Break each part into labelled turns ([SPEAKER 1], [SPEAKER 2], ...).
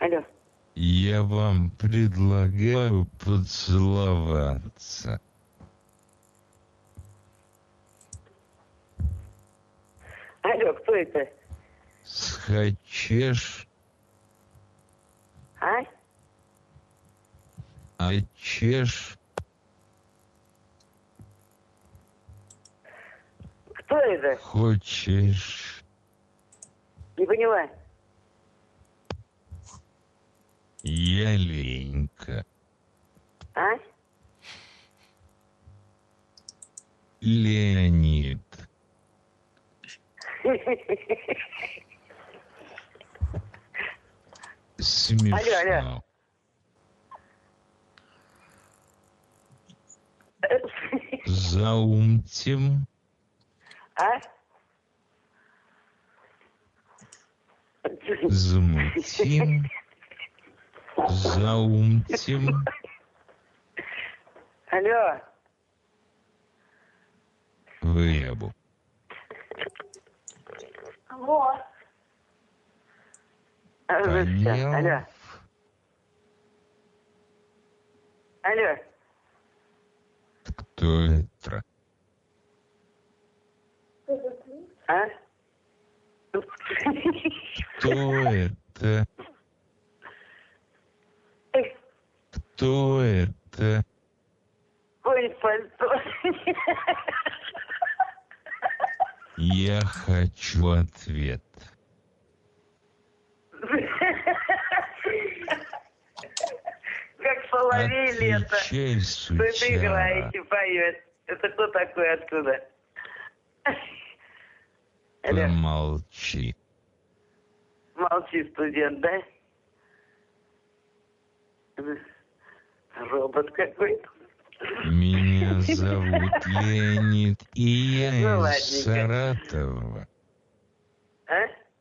[SPEAKER 1] Алло.
[SPEAKER 2] Я вам предлагаю поцеловаться.
[SPEAKER 1] Алло, кто это?
[SPEAKER 2] Схочешь?
[SPEAKER 1] А?
[SPEAKER 2] Чеш?
[SPEAKER 1] Кто это?
[SPEAKER 2] Хочешь?
[SPEAKER 1] Не поняла.
[SPEAKER 2] Я Ленька.
[SPEAKER 1] А?
[SPEAKER 2] Леонид. Смешно. Заумтим.
[SPEAKER 1] А?
[SPEAKER 2] Замутим. Заумтим.
[SPEAKER 1] Алло.
[SPEAKER 2] Выебу.
[SPEAKER 1] Алло. Алло. Алло.
[SPEAKER 2] Кто это?
[SPEAKER 1] А?
[SPEAKER 2] Кто это? Кто это?
[SPEAKER 1] Ой, пальто.
[SPEAKER 2] Я хочу ответ.
[SPEAKER 1] Как соловей лето.
[SPEAKER 2] Отвечай, сучара.
[SPEAKER 1] Вы играете, поете. Это кто такой, откуда?
[SPEAKER 2] Помолчи.
[SPEAKER 1] Молчи, студент, да? Робот какой-то.
[SPEAKER 2] Меня зовут Леонид, и я
[SPEAKER 1] Ну,
[SPEAKER 2] из Саратова.
[SPEAKER 1] А?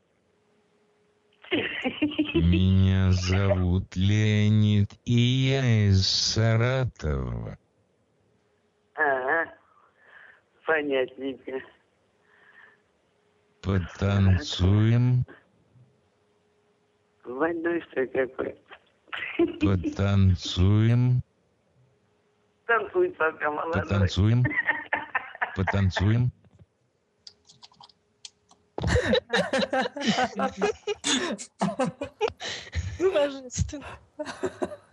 [SPEAKER 2] Меня зовут Леонид, и я из Саратова.
[SPEAKER 1] Ага, понятненько.
[SPEAKER 2] Потанцуем?
[SPEAKER 1] Больной что какой.
[SPEAKER 2] Потанцуем?
[SPEAKER 1] Танцуй пока, молодой.
[SPEAKER 2] Потанцуем? Потанцуем?
[SPEAKER 3] Божественно.